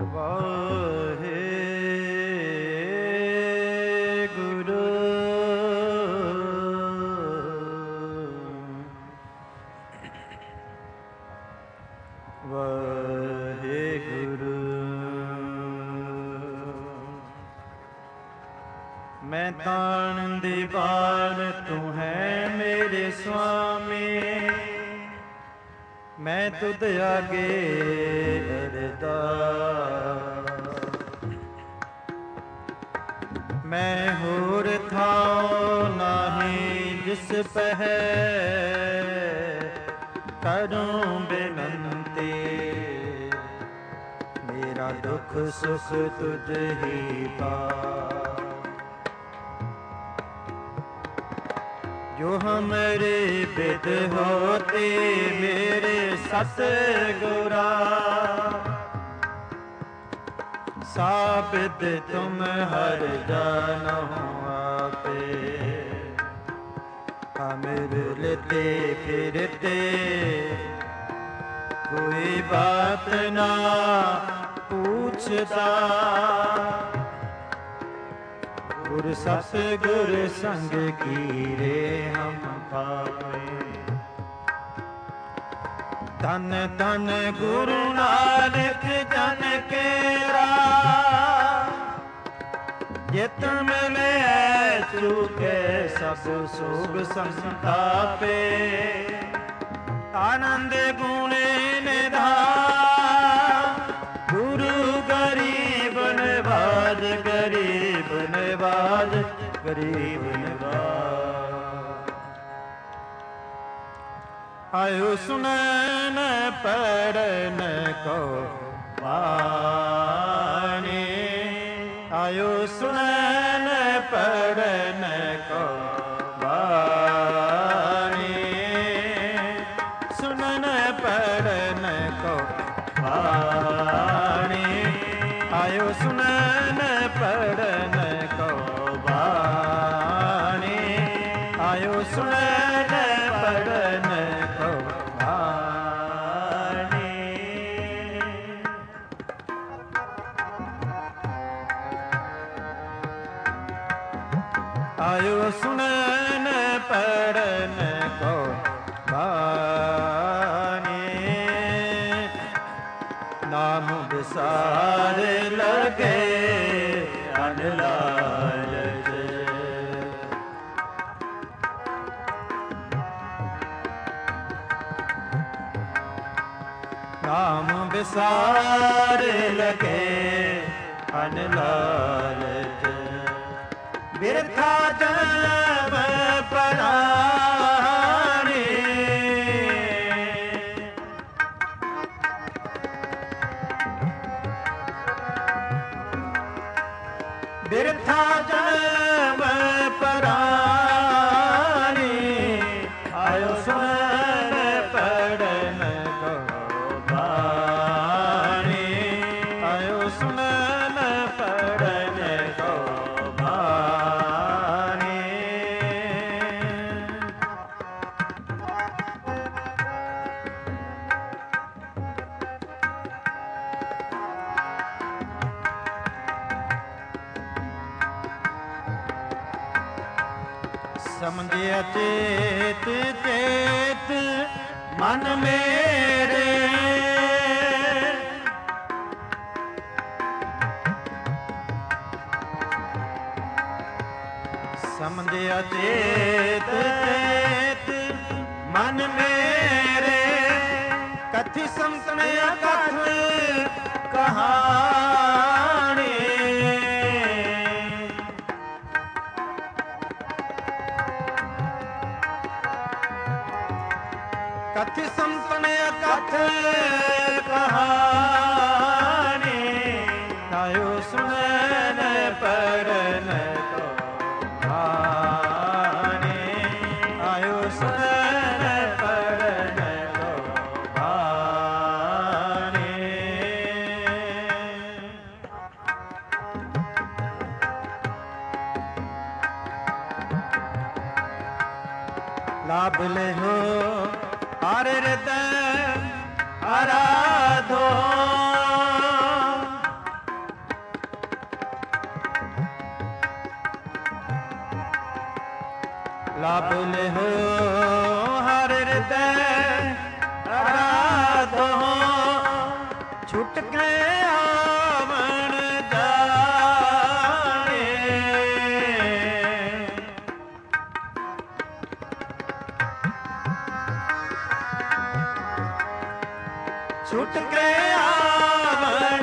वाहे गुरु वाहे गुरु। मैं तान दीवार तू है मेरे स्वामी, मैं तुद आगे अरदास। मैं होर थाओ नाही जिस पह करूं बिनती, मेरा दुख सुख तुझ ही पास। जो हमारे बिद होते मेरे सतगुरा, साबित तुम हर जानो आपे। हम रुलते फिरते कोई बात ना पूछता, गुर सतगुर संग कीरे हम पावे। धन धन गुरु नानक जन केरा, जित मिले चूके सब सोग संतापे। आनंद गुणे निधान गुरु गरीब नवाज, गरीब नवाज, गरीब नवाज। आयो सुनन पढ़न को वाणी, आयो सुनन पढ़न को वाणी, सुनन पढ़न को वाणी। आयो सुनन पढ़न को वाणी, आयो सुनन पढ़न को वाणी। आयो सुनन पढ़न को वाणी। नाम विसार लगे अनलालच, नाम विसार लगे अनलालच। बिरथा जन्म पराने, बिरथा जन्म पराने। आयो सुन पढ़न को वाणी, आयो सुन पढ़न को वाणी। समझिया चेत चेत मन मेरे, समझिया चेत चेत मन मेरे। कथि संतन कथ कहानी, कथि संतन कथ कहानी। आयो सुनन पढ़न को वाणी, आयो सुनन पढ़न को वाणी। लाभ ले हो हर हृदय आराधो, काबुल हो हर हृदय आराधो छुट के आवन जाने छुट के आवन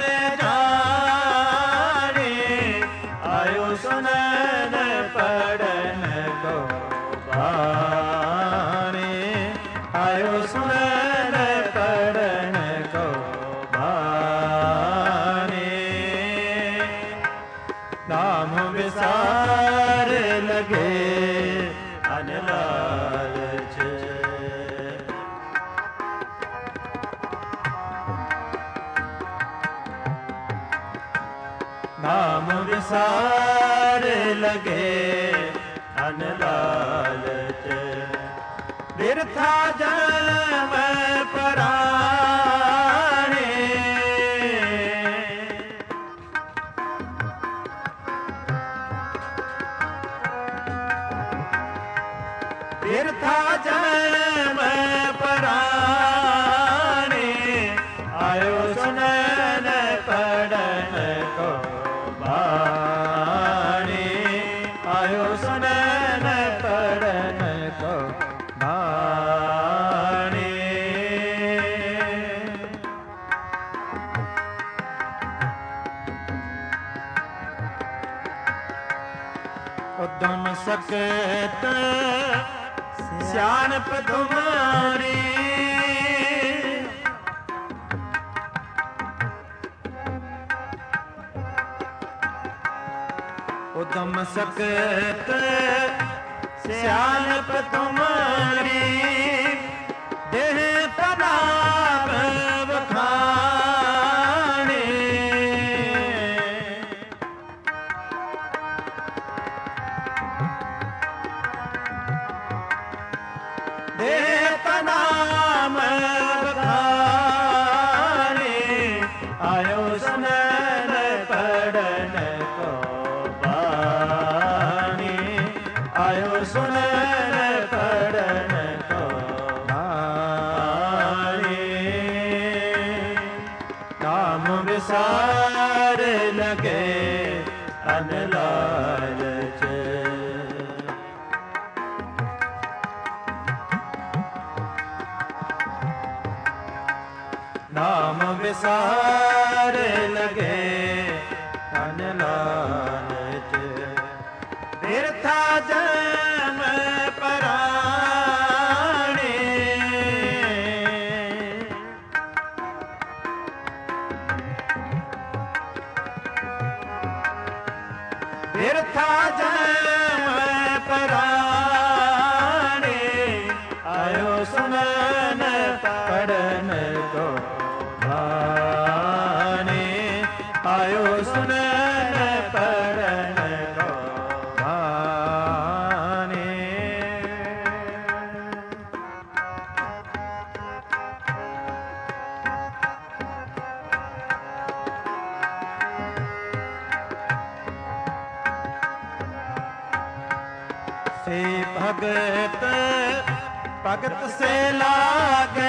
जाने आयो सुनन पढ़न को बाणे आयो सुनन पढ़न को बाणे नाम विसार लगे अनलालच नाम विसार लगे अनलालच बिरथा जन्म पराणे बिरथा जन्म पराणे आयो सुनन पढ़न को बाणे आयो सुनन पढ़न को बाणे उद्यम सकत सियानप तुम्हारी उद्यम सकत सियानप तुम्हारी देह प्रताप बखाने देह प्रताप बखाने आयो सुनन पढ़न को आयो सुनन पढ़न को बाणे नाम विसार लगे अनलालच नाम विसार लगे अनलालच बिरथा जन्म पराणे बिरथा जन्म पराणे आयो सुनन पढ़न को बाणे आयो सुनन पढ़न को बाणे से भगत भगत से लागे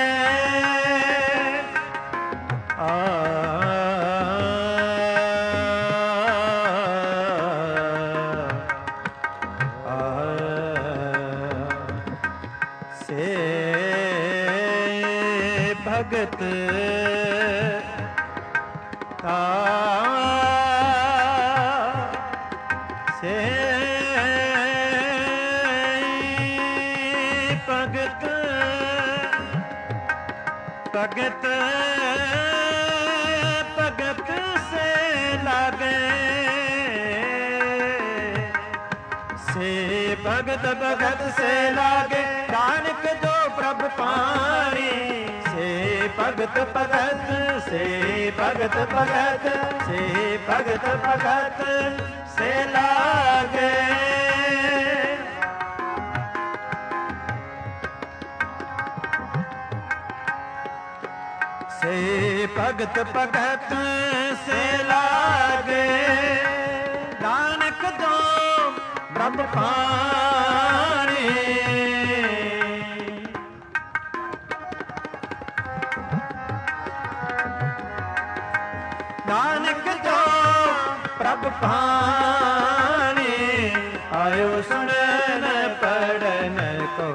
से भगत से भगत भगत भगत से लागे से भगत भगत से लागे नानक जो प्रभु पानी से भगत भगत से भगत भगत से भगत भगत से लागे से भगत भगत से लागे नानक जो ब्रह्म पानी ਨਾਨਕ ਜੋ ਪ੍ਰਭ ਭਾਣੇ ਆਇਓ ਸੁਣਨ ਪੜਨ ਕੋ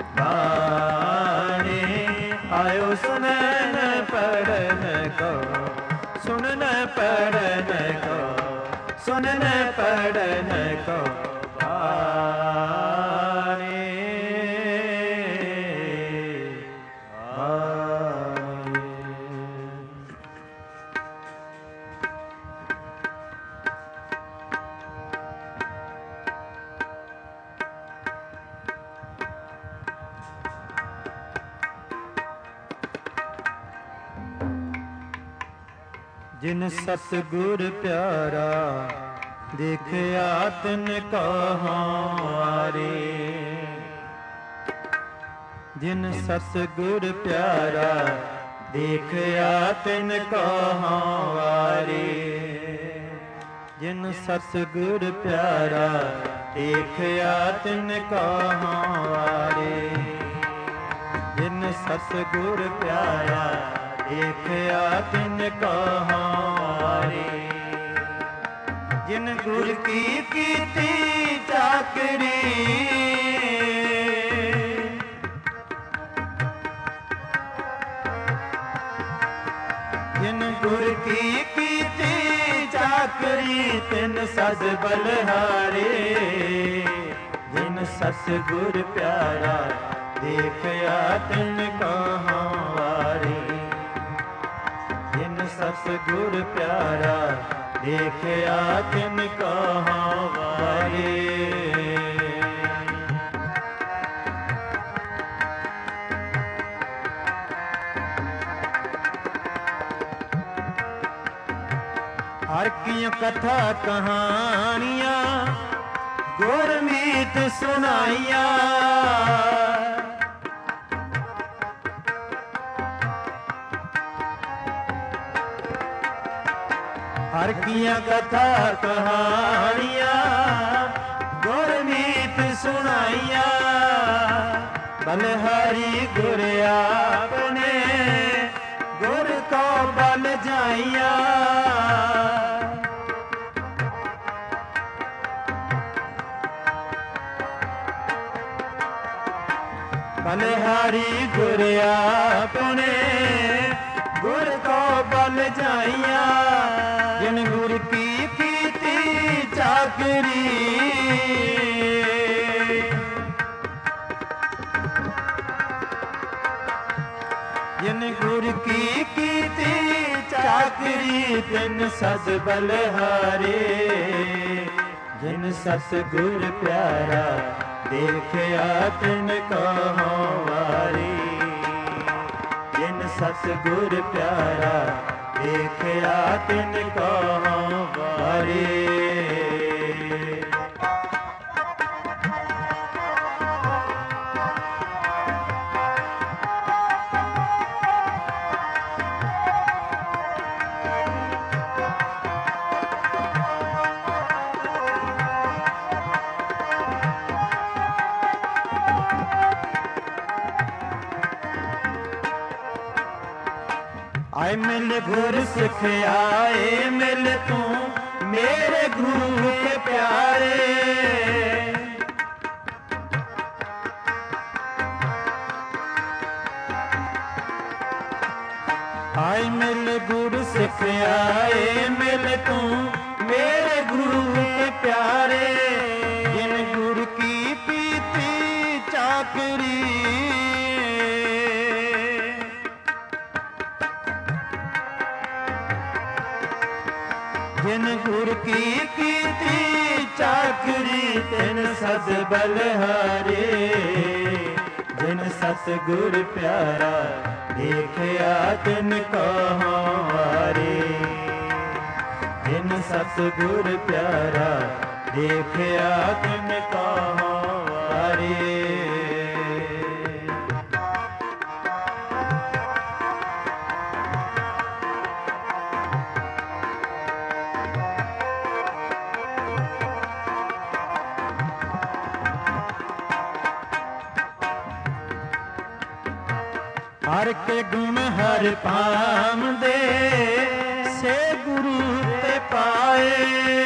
ਬਾਣੀ ਆਇਓ ਸੁਣਨ ਪੜਨ ਕੋ ਸੁਣਨ ਪੜਨ ਕੋ ਸੁਣਨ ਪੜਨ ਕੋ ਜਿਨ ਸਤਿਗੁਰ ਪਿਆਰਾ ਦੇਖਿਆ ਤਿਨ ਕਹਾਰੇ ਜਿਨ ਸਤਿਗੁਰ ਪਿਆਰਾ ਦੇਖਿਆ ਤਿਨ ਕਹਾਰੇ ਜਿਨ ਸਤਿਗੁਰ ਪਿਆਰਾ ਦੇਖਿਆ ਤਿਨ ਕਹਾਰੇ ਜਿਨ ਸਤਿਗੁਰ ਪਿਆਰਾ ਦੇਖਿਆ ਤਿਨ ਕਹਾਰੇ ਜਿਨ ਗੁਰ ਕੀ ਕੀਤੀ ਚਾਕਰੀ ਜਿਨ ਗੁਰ ਕੀ ਕੀਤੀ ਚਾਕਰੀ ਤਿਨ ਸਦ ਬਲਹਾਰੇ ਜਿਨ ਸਤਿਗੁਰ ਪਿਆਰਾ ਦੇਖਿਆ ਤਿਨ ਕਹਾਰੇ ਜਿਨ ਸਤਿਗੁਰ ਪਿਆਰਾ ਦੇਖਿਆ ਤਿਨ ਕਹਾਰੇ ਹਰ ਕੀਆਂ ਕਥਾ ਕਹਾਣੀਆਂ ਗੁਰਮੀਤ ਸੁਣਾਈਆਂ ਹਰ ਕੀਆਂ ਕਥਾ ਕਹਾਣੀਆਂ ਗੁਰਮੀਤ ਸੁਣਾਈਆਂ ਬਲਹਾਰੀ ਗੁਰ ਆਪਣੇ ਗੁਰ ਕੋ ਬਲ ਜਾਈਆਂ ਬਲਹਾਰੀ ਗੁਰ ਆਪਣੇ ਗੁਰ ਕੋ ਬਲ ਜਾਈਆਂ ਜਿਨ ਗੁਰ ਕੀ ਕੀਤੀ ਚਾਕਰੀ ਜਿਨ ਗੁਰ ਕੀ ਕੀਤੀ ਚਾਕਰੀ ਤਿਨ ਸਦ ਬਲਹਾਰੇ ਜਿਨ ਸਤਿਗੁਰ ਪਿਆਰਾ ਦੇਖਿਆ ਤਿਨ ਕਹਾਰੇ ਜਿਨ ਸਤਿਗੁਰ ਪਿਆਰਾ ਦੇਖਿਆ ਤਿਨ ਕਹਾਰੇ ਆਏ ਮਿਲ ਗੁਰ ਸਿਖਿਆਏ ਮਿਲ ਤੂੰ ਮੇਰੇ ਗੁਰੂ ਕੇ ਪਿਆਰੇ ਆਏ ਮਿਲ ਗੁਰ ਸਿਖਿਆਏ ਮਿਲ ਤੂੰ ਮੇਰੇ ਗੁਰੂ ਕੇ ਪਿਆਰੇ ਜਿਨ ਗੁਰ ਕੀ ਪੀਤੀ ਚਾਕਰੀ ਜਿਨ ਗੁਰ ਕੀ ਕੀਤੀ ਚਾਕਰੀ ਤਿਨ ਸਦ ਬਲਹਾਰੇ ਜਿਨ ਸਤਿਗੁਰ ਪਿਆਰਾ ਦੇਖਿਆ ਤਿਨ ਕਹਾਰੇ ਜਿਨ ਸਤਿਗੁਰ ਪਿਆਰਾ ਦੇਖਿਆ ਤਿਨ ਕਹਾਰੇ ਕੇ ਗੁਣ ਹਰ ਪਾਵੰਦੇ ਸੇ ਗੁਰੂ ਤੇ ਪਾਏ।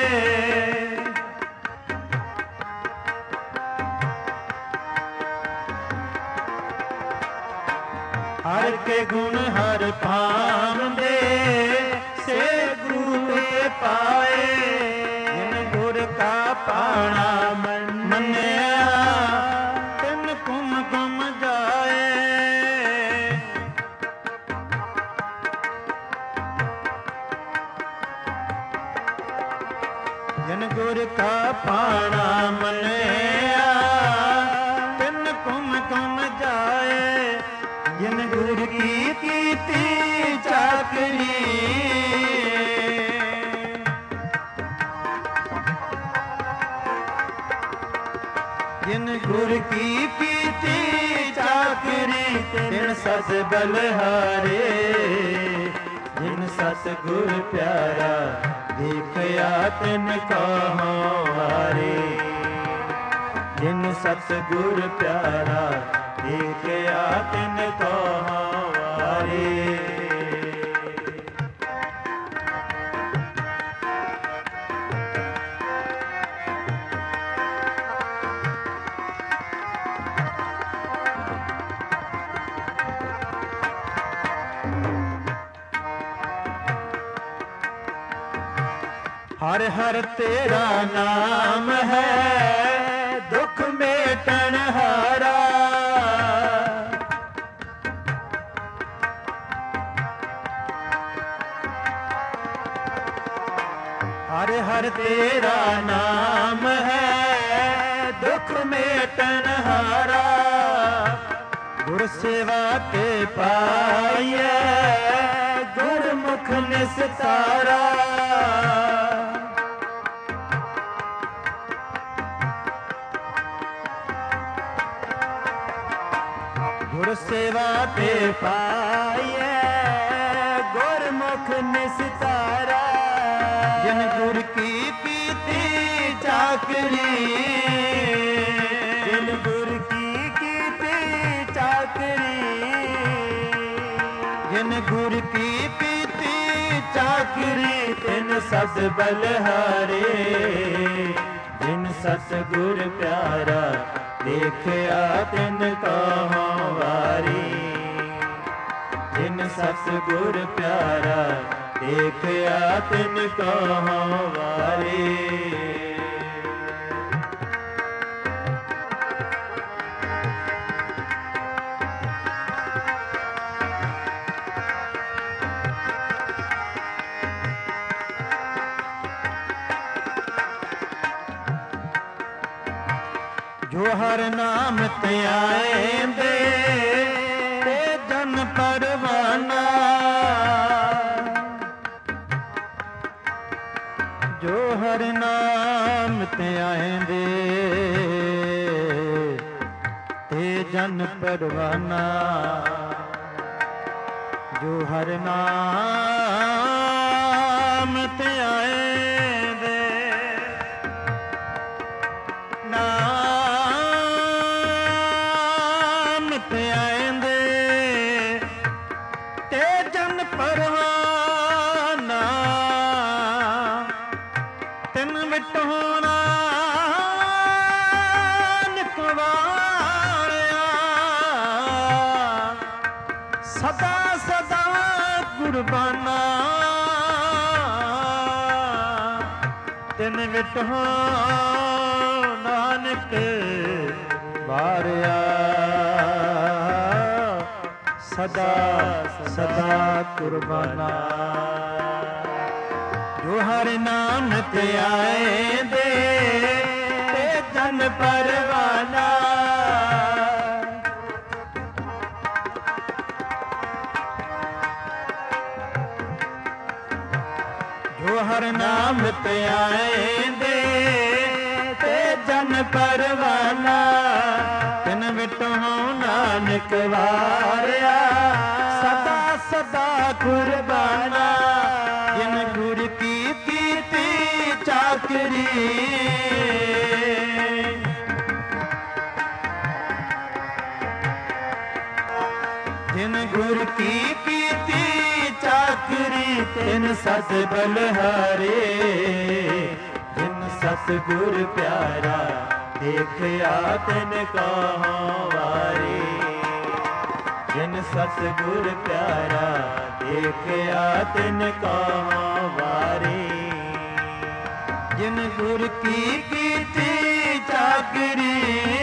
ਹਰ ਕੇ ਗੁਣ ਹਰ ਪਾਵੰਦੇ ਸੇ ਗੁਰੂ ਤੇ ਪਾਏ। ਜਿਨ ਗੁਰ ਕਾ ਪਾਣਾ ਮੰਨਿਆ ਤਿਨ ਕੁਮ ਕੁਮ ਜਾਏ। ਜਿਨ ਗੁਰ ਕਾ ਪਾਣਾ ਮੰਨਿਆ ਤਿਨ ਕੁਮ ਕੁਮ ਜਾਏ। ਜਿਨ ਗੁਰ ਕੀ ਕੀਤੀ ਚਾਕਰੀ ਜਿਨ ਗੁਰ ਕੀ ਕੀਤੀ ਚਾਕਰੀ ਤਿਨ ਸਤ ਬਲਹਾਰੇ। ਜਿਨ ਸਤ ਗੁਰ ਪਿਆਰਾ ਦੇਖਿਆ ਤਿਨ ਕਉ ਹਾਰੇ। ਜਿਨ ਸਤ ਗੁਰ ਪਿਆਰਾ ਦੇਖਿਆ ਤਿਨ ਕਉ ਹਾਰੇ। ਹਰ ਹਰ ਤੇਰਾ ਨਾਮ ਹੈ ਦੁਖ ਮੇਟਣ ਹਾਰਾ। ਹਰ ਹਰ ਤੇਰਾ ਨਾਮ ਹੈ ਦੁਖ ਮੇਟਣ ਹਾਰਾ। ਗੁਰ ਸੇਵਾ ਕੇ ਪਾਈਐ ਗੁਰਮੁਖ ਨਿਸਤਾਰਾ। ਗੁਰ ਸੇਵਾ ਤੇ ਪਾਈਐ ਗੁਰਮੁਖ ਨਿਸਤਾਰਾ। ਜਿਨ ਗੁਰ ਕੀ ਕੀਤੀ ਚਾਕਰੀ ਜਿਨ ਗੁਰ ਕੀ ਕੀਤੀ ਚਾਕਰੀ। ਜਿਨ ਗੁਰ ਕੀ ਕੀਤੀ ਚਾਕਰੀ ਤਿਨ ਸਤ ਬਲਹਾਰੇ। ਜਿਨ ਸਤ ਗੁਰ ਪਿਆਰਾ ਦੇਖਿਆ ਤਿਨ ਕਉ ਵਾਰੀ। ਜਿਨ ਸਤ ਗੁਰ ਪਿਆਰਾ ਦੇਖਿਆ ਤਿਨ ਕਉ ਵਾਰੀ। ਜੋ ਹਰ ਨਾਮ ਧਿਆਏਂਦੇ ਤੇ ਜਨ ਪਰਵਾਨਾ। ਜੋ ਹਰ ਨਾਮ ਧਿਆਏਂਦੇ ਤੇ ਜਨ ਪਰਵਾਨਾ। ਜੋ ਹਰ ਨਾਮ ਧਿਆਏਂਦੇ ਧਿਆਏਂਦੇ ਤੇ ਜਨ ਪਰਵਾਨਾ। ਤਿਨ ਵਿਟਹੁ ਨਾਨਕ ਵਾਰਿਆ। ਸਦਾ ਸਦਾ ਕੁਰਬਾਨਾ। ਤਿਨ ਵਿਟਹੁ ਨਾਨਕ ਵਾਰਿਆ। ਸਦਾ ਸਦਾ ਕੁਰਬਾਨਾ। ਜੋ ਹਰ ਨਾਮ ਧਿਆਏਂਦੇ ਤੇ ਜਨ ਪਰਵਾਨਾ। ਜੋ ਹਰ ਨਾਮ ਧਿਆਏਂਦੇ ਤੇ ਜਨ ਪਰਵਾਨਾ। ਤਿਨ ਵਿਟਹੁ ਨਾਨਕ ਵਾਰਿਆ। ਸਦਾ ਸਦਾ ਕੁਰਬਾਨਾ। ਜਿਨ ਗੁਰ ਕੀ ਕੀਤੀ ਚਾਕਰੀ ਜਿਨ ਗੁਰ ਕੀ तिन सत बलिहारे जिन सतगुर प्यारा देखया तिन कहाँ वारे जिन सतगुर प्यारा देखया तिन कहाँ वारे जिन गुर की कीती चाकरी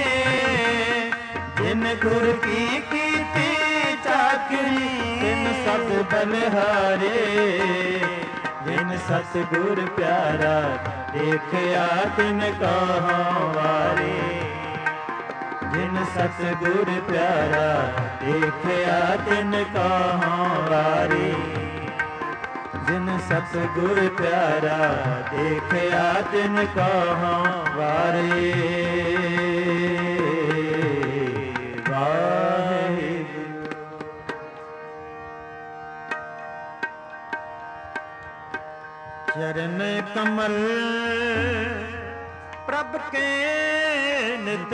जिन गुर की कीती चाकरी तिन सत बलिहारे जिन सतगुर प्यारा देखया तिन कहाँ वारे जिन सतगुर प्यारा देखया तिन कहाँ वारे जिन सतगुर प्यारा देखया तिन कहाँ वारे वाहेगुरु। चरण कमल प्रभ के नित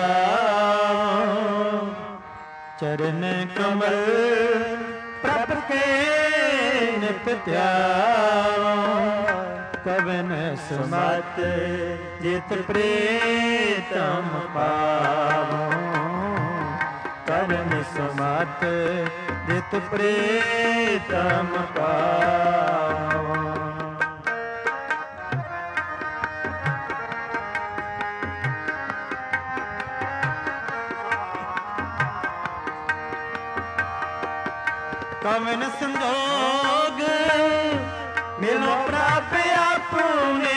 ध्यान चरण कमल प्रभ के नित ध्यान कवन सुमत जित प्रीतम पावो कवन सुमत जित प्रीतम पावो कवन संजोग मिलो प्राप अपने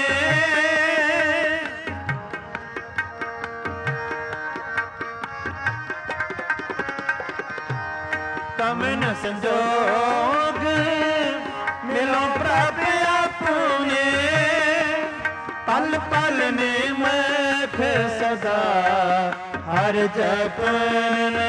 कवन संजोग मिलो प्राप अपने पल पल ने मख सदा हर जपने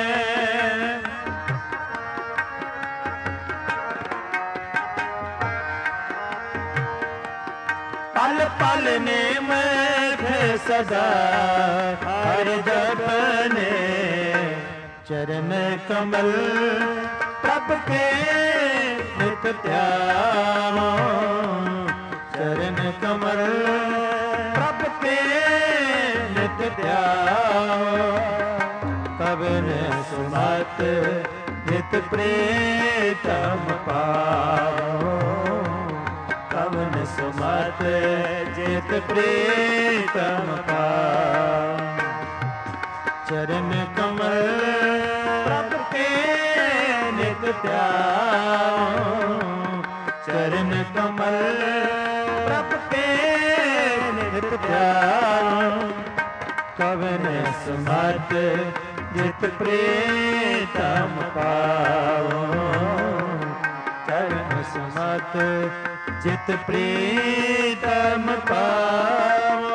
पल पल ने मख सदा हर जपने चरण कमल प्रभ के नित ध्यानो चरण कमल प्रभ के नित ध्यानो कवन सुमत नित प्रीतम पाओ कवन सुमत जित प्रीतम पाओ चरण कमल प्रभ के नित ध्यानो चरण कमल प्रभ के नित ध्यानो कवन सुमत जित प्रीतम पाओ कवन सुमत जित प्रीतम पाओ।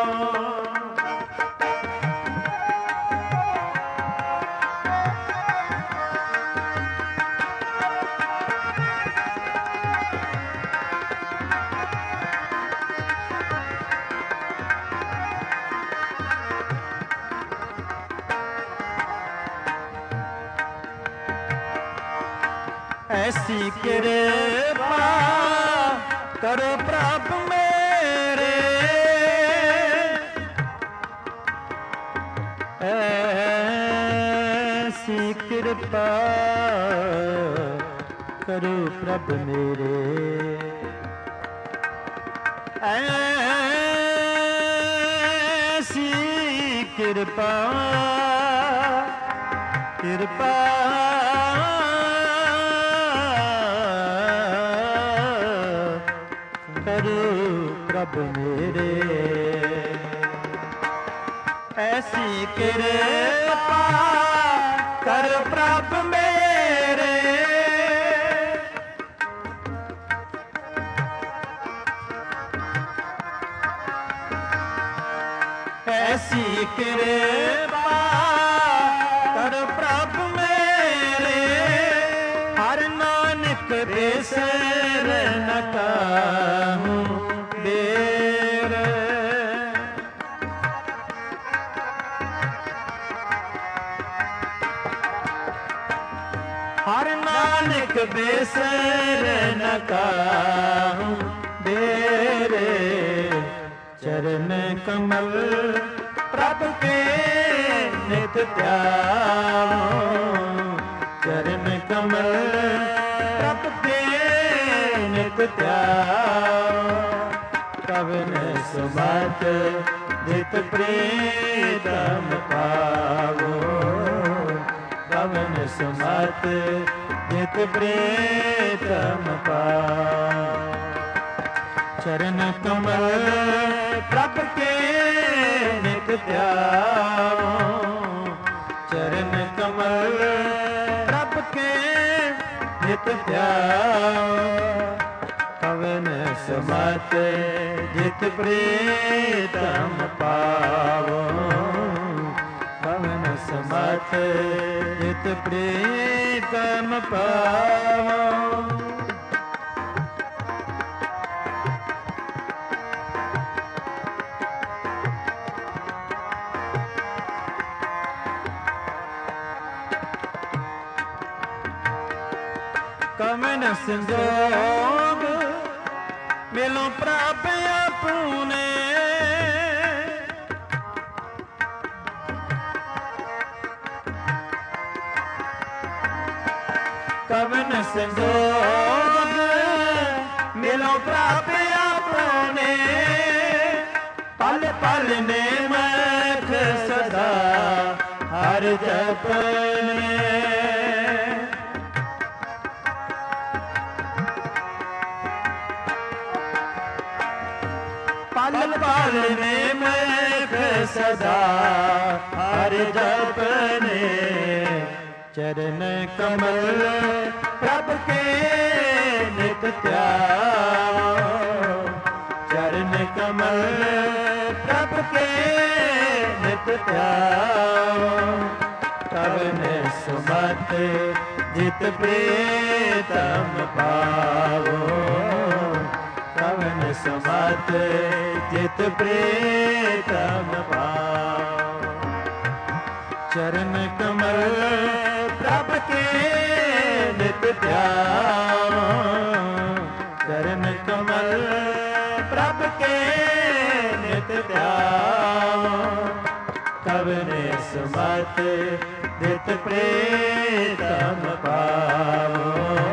ऐसी कृपा करो प्रभु मेरे ऐसी कृपा करो प्रभु मेरे ऐसी कृपा कृपा प्रभु मेरे ऐसी कृपा कर प्रभु मेरे ऐसी कृपा कर प्रभु मेरे हर नानक बेसर न काहूं देर हर नानक नानक बेसर न काहूं तेरे चरण कमल प्रभु के नित ध्याऊं चरण कमल प्रभु के नित ध्याऊं कवन सुमत जित प्रीतम पावो कवन सुमत जित प्रीतम पावो चरण कमल प्रभु के नित ध्याऊं चरण कमल प्रभु के नित ध्याऊं कवन सुमत जित प्रीतम पावो कवन सुमत जित प्रीतम पावो कवन संजोग मिलो प्रभ अपने कवन संजोग मिलो प्रभ अपने पल पल ने मख सदा हर जपने पल पल में मेघ सदा हर जपने चरण कमल प्रभु के नित ध्याऊं चरण कमल प्रभु के नित ध्याऊं कवन सुमत जित प्रीतम पावो कवन सुमत जित प्रीतम पावो चरण कमल प्रभु के नित ध्याऊं चरण कमल प्रभु के नित ध्याऊं कवन सुमत जित प्रीतम पावो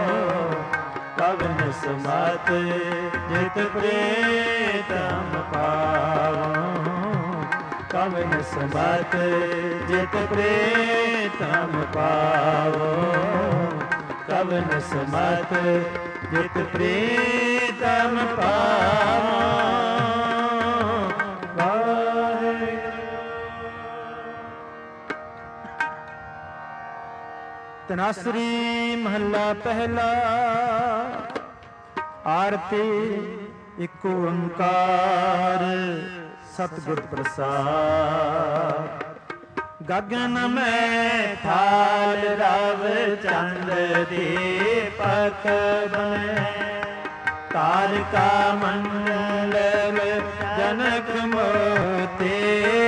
कवन सुमत जित प्रीतम पावो कवन सुमत जित प्रीतम पावो कवन सुमत जित प्रीतम पावो तनासरी महला पहला आरती एक ओंकार सतगुर प्रसाद गगन में थाल रव चंद दीपक बने तारका मंडल जनक मोती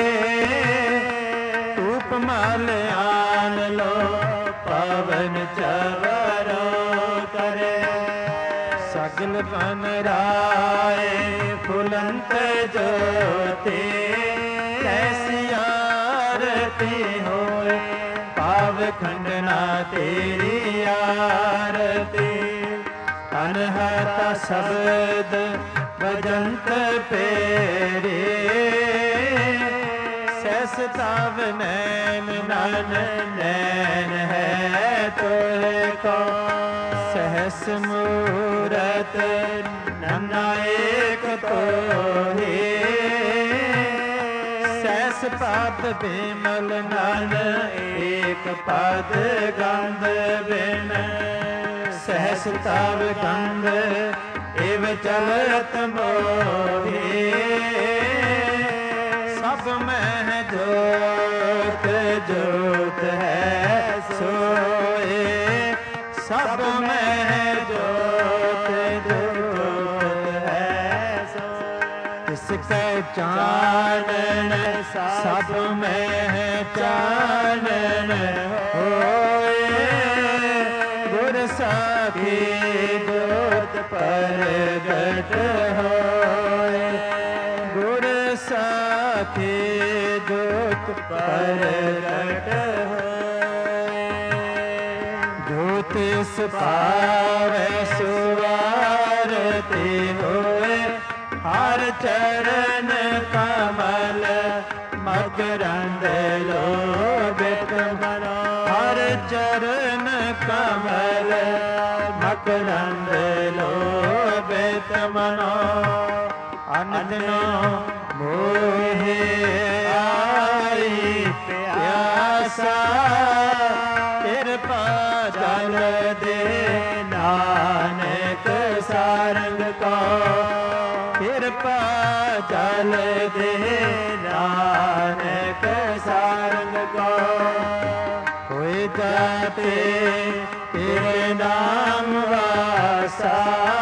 धूप माल आन लो पवन चवरो करे सगल बन राय फुलंत ज्योति कैसी आरती होए पाव खंडना तेरी आरती अनहता शब्द भजंत पेरे सहसताव नैन नन नैन है तुझको सहस मूरत नायक तो ही सहस पात बिमल नन एक पद गंध बिन सहस तव गंध एव चलत मोहे सब में जोत जोत है सोए सब में जोत जोत है सोए इसके चानन सब में चानन होए गुर ਸਾਖੀ ਜੋਤ ਪ੍ਰਗਟ ਹੋਏ, ਗੁਰ ਸਾਖੀ ਜੋਤ ਪ੍ਰਗਟ ਹੋਏ। ਜੋ ਤਿਸ ਪਾਵੈ ਸੁਵਾਰਤੀ ਹੋਏ, ਹਰ ਚਰਨ ਕਮਲ ਮਕਰੰਦ ਲੋਭਿਤ ਮਨੋ। ਹਰ ਚਰਨ ਕਮਲ ਮਕਰੰਦ ਲੋਭਿਤ ਮਨੋ। ਅਨੰਦਨੋ ਮੋਹਿ ਆਈ ਪਿਆਸਾ, ਕਿਰਪਾ ਜਲ ਦੇ ਨਾਨਕ ਸਾਰੰਗ ਕੋ। ਕਿਰਪਾ ਜਲ ਦੇ ਨਾਨਕ ਸਾਰੰਗ ਕੋ। ਹੋਇ ਜਾਤੇ ਤੇਰੇ ਨਾਮ ਵਾਸਾ,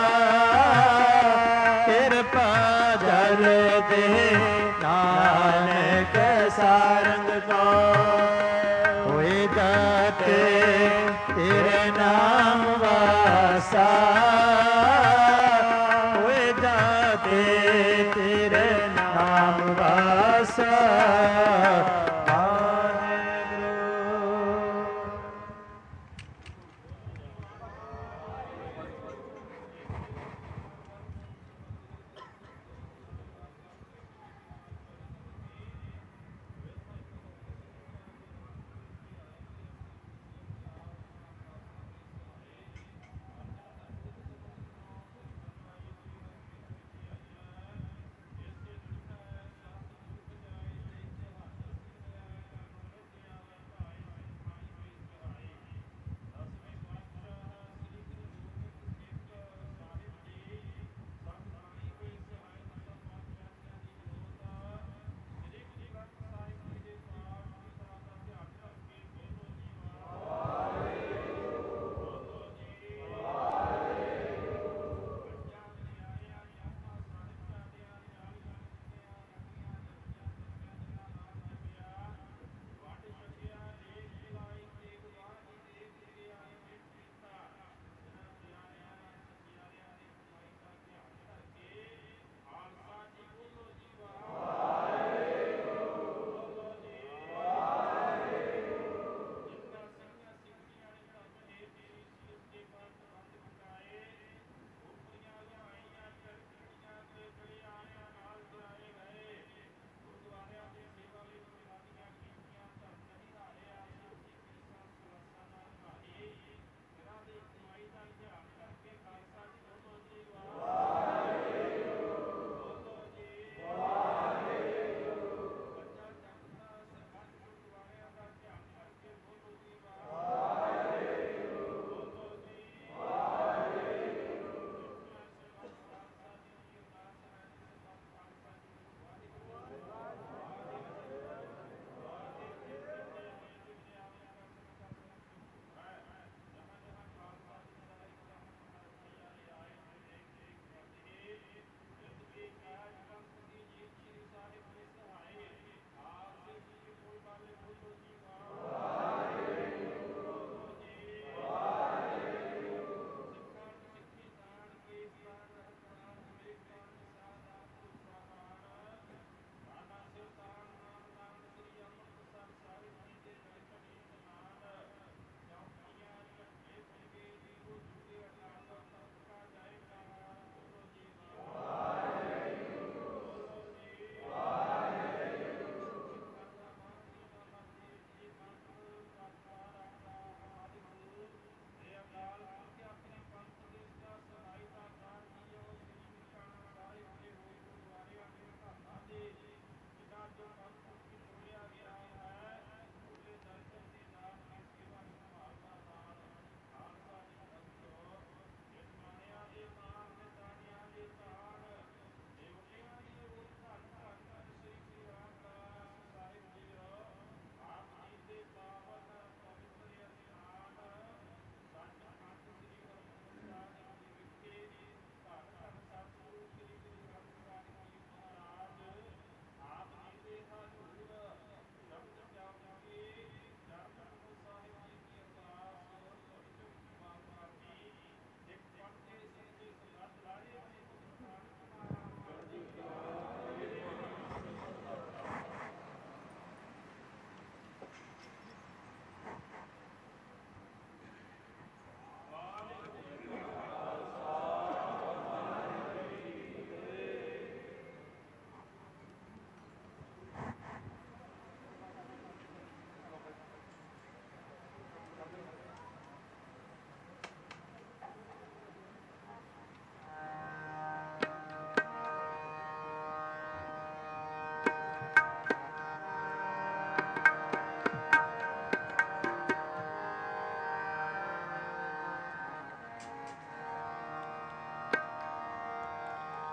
ਕਿਰਪਾ ਜਲ ਦੇ ਨਾਨਕ ਸਾਰੰਗ ਕੋ। ਹੋਇ ਜਾਤੇ ਤੇਰੇ ਨਾਮ ਵਾਸਾ, ਹੋਇ ਜਾਤੇ ਤੇਰੇ ਨਾਮ ਵਾਸਾ।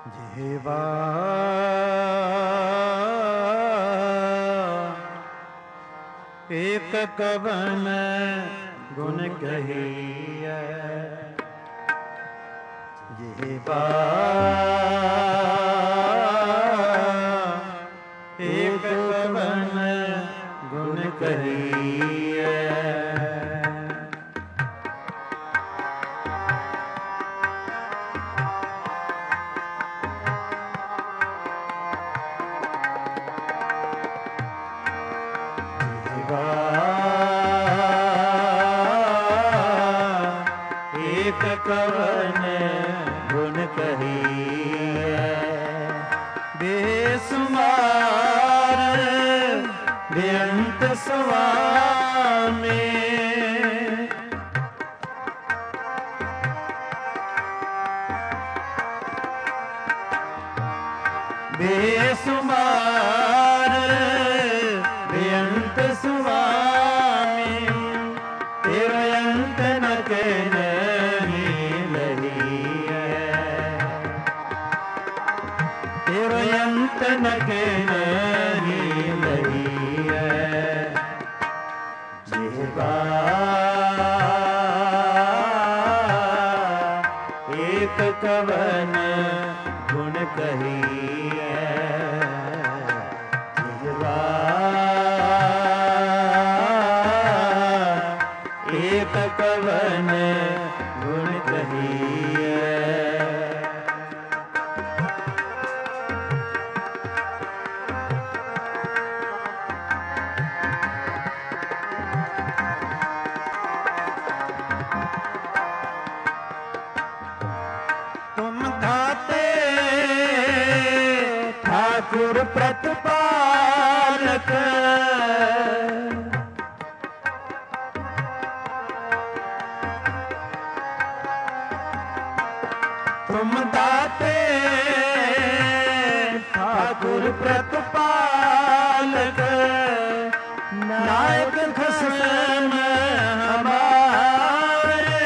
जिह्वा एक कवन गुण कहिए, जिह्वा एक कवन गुण कहिए। एक कवन गुण कहिए, बेसुमार बेअंत स्वामी। बेसुमार बेअंत स्वामी, तेरा अंत न कहने तेरा अंत न कहने लगी है। जिह्वा एक कवन गुण कहिए, जिह्वा एक कवन गुण कहिए। तुम धाते ठाकुर प्रतिपालक, तुम दाते ठाकुर प्रतिपालक, नायक खसम हमारे।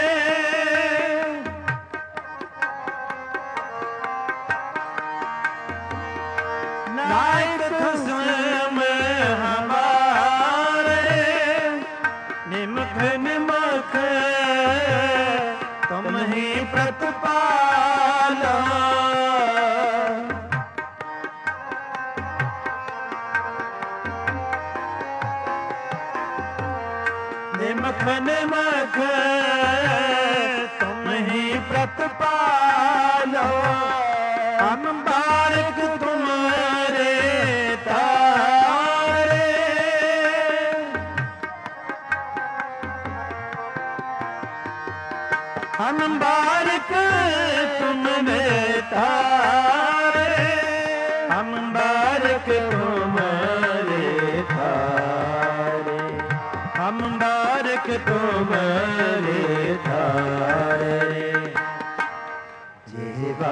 नायक खसम हमारे, निमख निमख तुम ही प्रतिपालो। निमख निमख तुम ही प्रतिपालो, हम बारक तुम्हारे तारे। हम बारक तुमने तारे, हम बारक तुम्हारे तारे, हम बारक तुम्हारे तारे। जिह्वा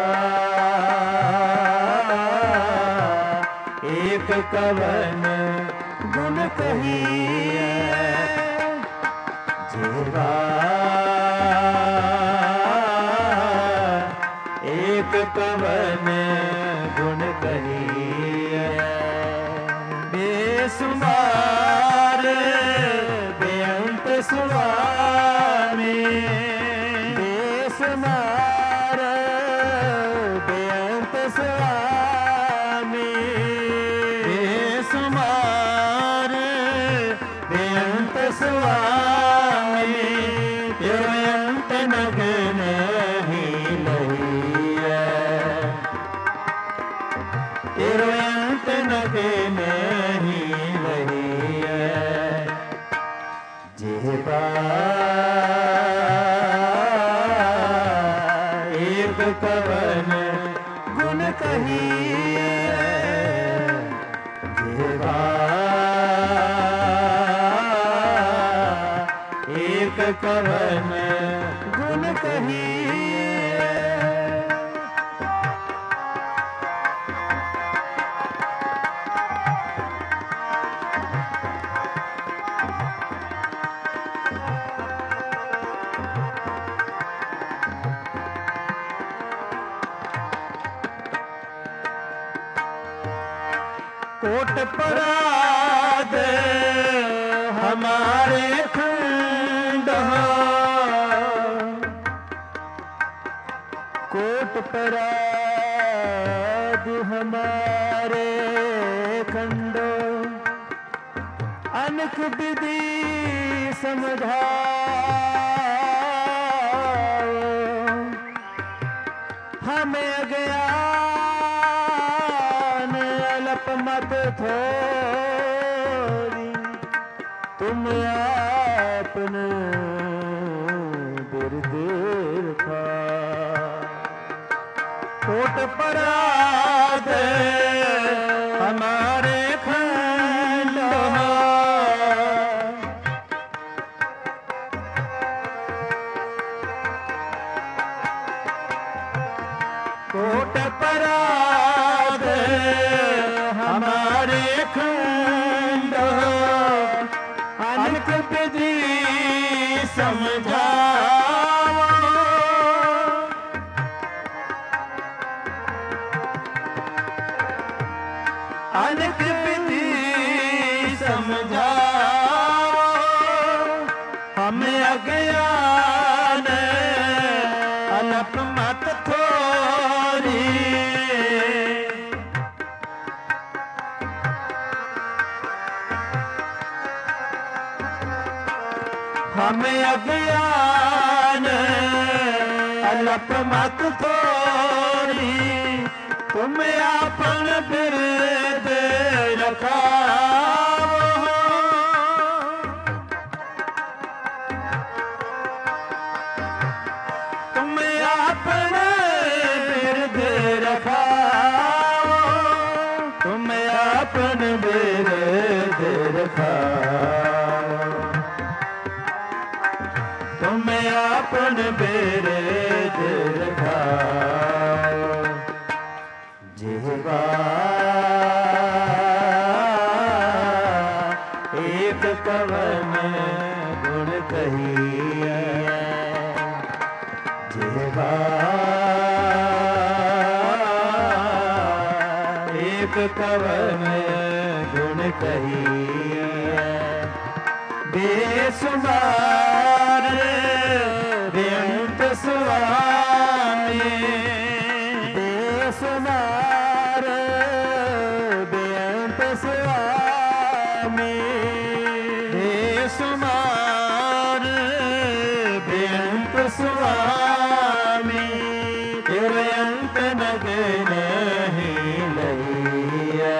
एक कवन गुण कहिए, जिह्वा एक कवन गुण कहिए। बेसुमार बेअंत स्वामी, बेसुमार बेअंत स्वामी, बेसुमार बेअंत स्वामी, तेरा अंत न नहीं लही है, तेरा अंत न नहीं लही है। जिह्वा एक कवन गुण कहिए, जिह्वा एक कवन गुण कहिए। कोट पराध हमारे खंड कोट पराध हमारे खंड अनक विधि समझाओ हमें अज्ञान अल्प मत थोड़ी तुम आपने बिरदेर खा कोट पराध हमारे खंड कोट पराध हमारे खंड अनक विधि समझाओ अनक विधि समझाओ हमें अज्ञान अल्प मत थोड़ी हमें अज्ञान अल्प मत थोड़ी तुम आपन बिरद रखाओ तुम आपन बिरद रखाओ तुम आपन बिरद रखाओ तुम आपन बिरद रखाओ जिह्वा एक कवन गुण कहिए जिह्वा एक कवन गुण कहिए बेसुमार बेअंत स्वामी बेसुमार बेअंत स्वामी बेसुमार बेअंत स्वामी तेरे अंत नगे नहीं लइए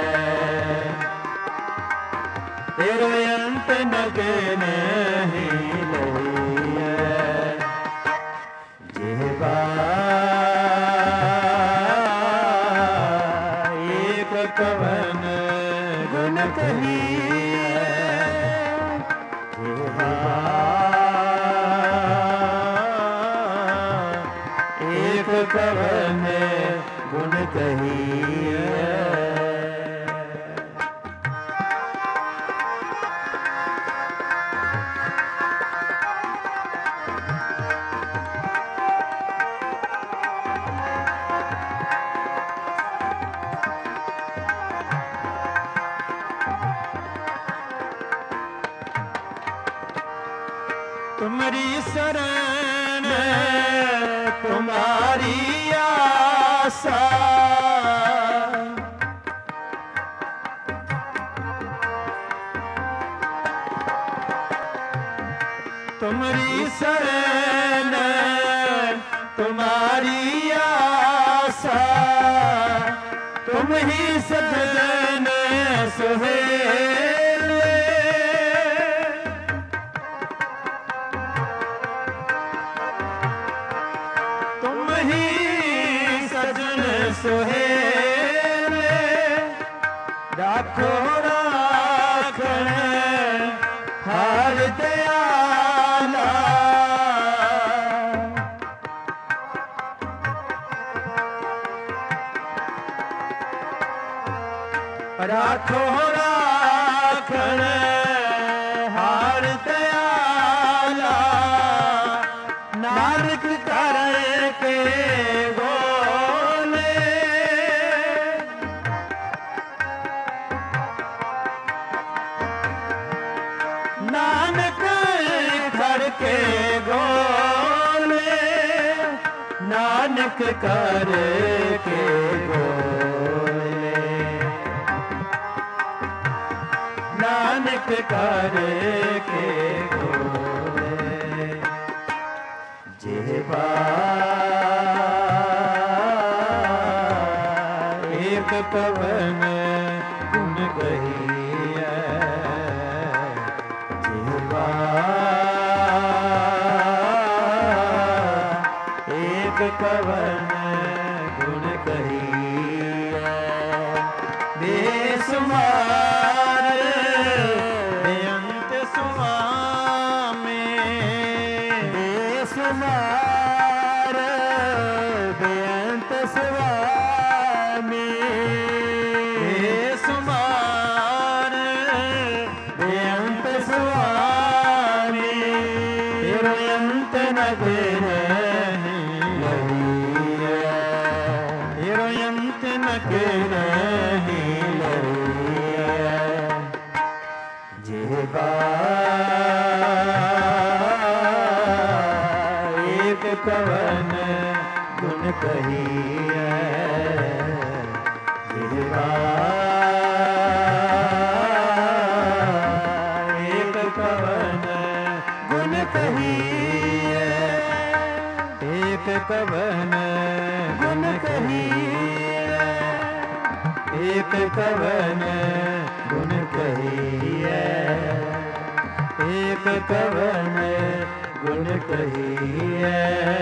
तेरे अंत नगे नहीं लइए जिह्वा एक कवन गुण कहिए जिह्वा एक कवन गुण कहिए तुम्हारी शरण तुम्हारी आशा तुम्हारी शरण तुम्हारी आशा तुम ही सजन सुहेले तुम ही सजन सुहेले राखो राखण हार दयाला राखो राखण हार दयाला नानक करे के बोले नानक कर के बोले, नानक कर के बोले। जिह्वा एक पवन गुण कहिए, जिह्वा एक पवन गुण कहिए। बेसुमार बेअंत स्वामी, बेसुमार बेअंत स्वामी, बेसुमार बेअंत स्वामी। तेरो अंत न गिरहि लहिए, तेरो अंत न गिरहि लहिए। जिह्वा एक पवन गुण कहिए, जिह्वा एक पवन गुण कहिए, एक पवन गुण कहिए, एक पवन गुण कहिए, एक पवन गुण कहिए।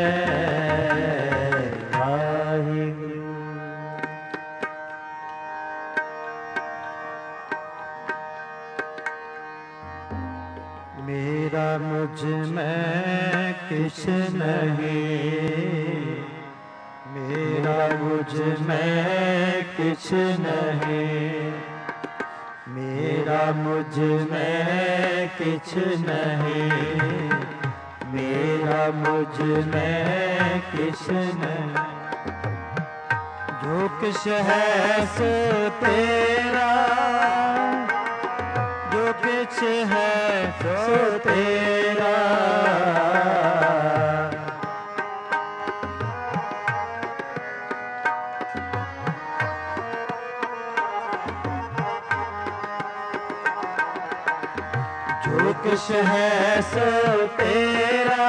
वाहिगुरु। मेरा मुझ में किछ नहीं, मेरा मुझ में किछ नहीं, मेरा मुझ में किछ नहीं, मेरा मुझ में किछ नहीं। जो किछ है सो तेरा, जो किछ है सो तेरा। जो किछ है सो तेरा,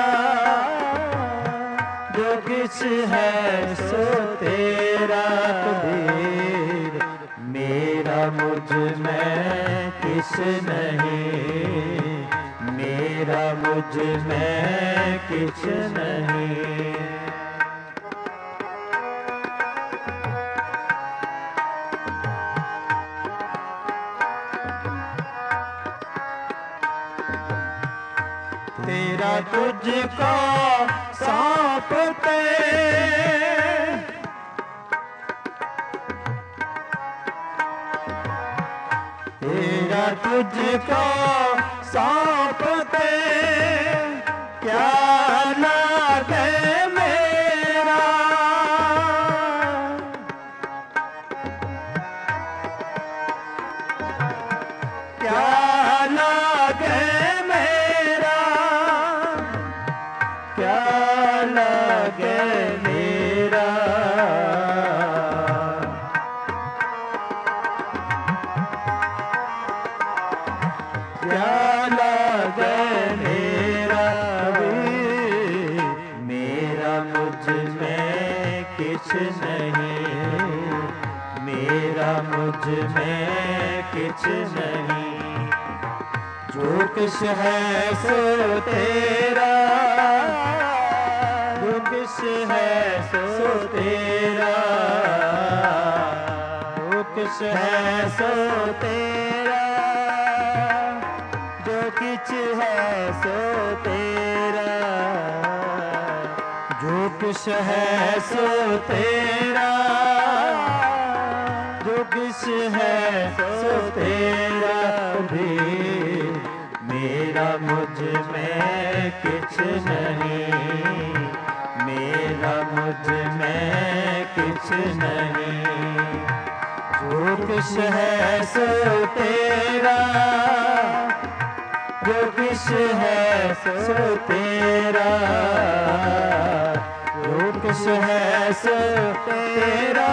जो किछ है सो तेरा। कबीर मेरा मुझ में किछ नहीं, मेरा मुझ में किछ नहीं। तेरा तुझको सौंपते, तेरा तुझको सौंपते, क्या लागे मेरा, क्या लागे मेरा, क्या लागे मेरा। क्या लागे मेरा। मेरा मुझ में किछ नहीं, मेरा मुझ में किछ नहीं। जो किछ है सो तेरा, जो किछ है सो तेरा, जो किछ है सो तेरा, जो किछ है सो तेरा। जो किछ है सो तेरा, जो किछ है सो तेरा। भी मेरा मुझ में किछ नहीं, मेरा मुझ में किछ नहीं। जो किछ है सो तेरा, जो किछ है सो तेरा। जो किस है सो तेरा,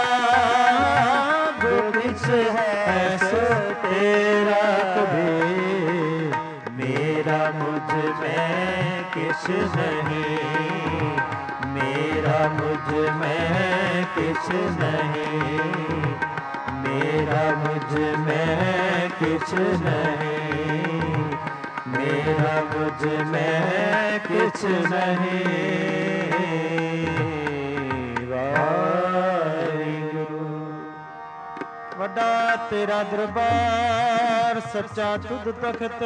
जो किस है सो तेरा। कबीर मेरा मुझ में किस नहीं, मेरा मुझ में किस नहीं, मेरा मुझ में किस नहीं, मेरा मुझ में किस नहीं। वाहिगुरू। वड्डा तेरा दरबार सच्चा तुध तखत,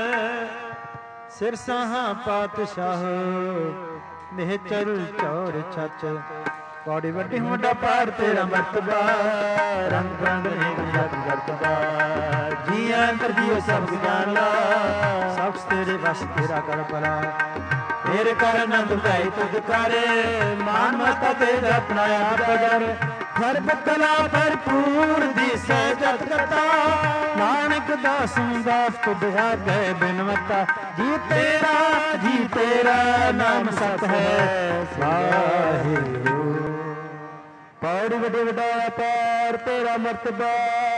सिरसाहा पातशाह निहचल चौर छच। पौड़ी वड्डी वड्डा पार तेरा मरतबा, रंग रंग नेक जग करतबा। जिया अंतर जियो सब जान ला, सब तेरे वश तेरा कर भला। तेरे कर आनंद पाई तुझ करे, मान मता तेरा अपनाया बगर। हर बकला भरपूर दिसे जत कथा, नानक दास दास तुझ आगे बिनवता। जी तेरा नाम सत है वाहिगुरू। पौड़ी वड्डे वड्डा पार तेरा मरतबा,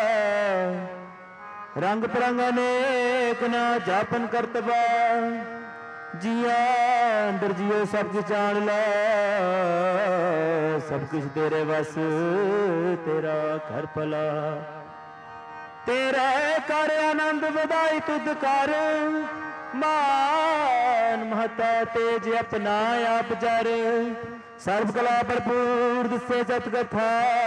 रंग बिरंग अनेक ना जापन करतबा। जिया अंदर जियो सब कुछ जान ला, सब कुछ तेरे बस तेरा घर भला। तेरा कर आनंद वधाई तुद कर, मान महता तेज अपना आप जर। सर्व कला भरपूर दिसे जत कथा,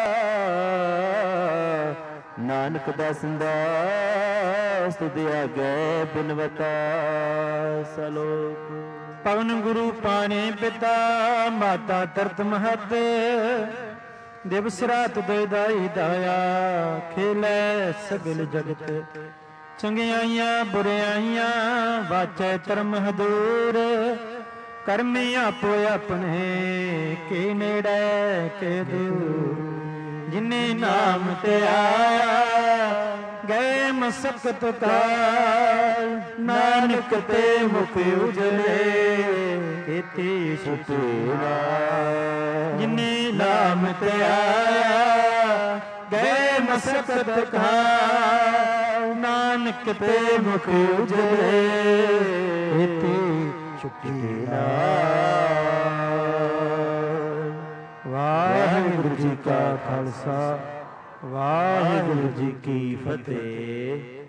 नानक दास दास तुद आगे बिनवता। सलोक पवन गुरु पानी पिता, माता तरत महत। दिवस रात दोदाई दाया, खेलै सगल जगत। चंगियाइयां बुरियाइयां वाचै धर्म हदूर। करमी आपो अपने के नेड़े के दूर। जिन्हें नाम ते आया गए मसकत काल, नानक ते मुख उजले केती सुतेरा। जिन्हें नाम ते आया गए मसकत काल, नानक ते मुख उजले केती सुतेरा। वाहिगुरू जी का खालसा, वाहिगुरू जी की फतेह।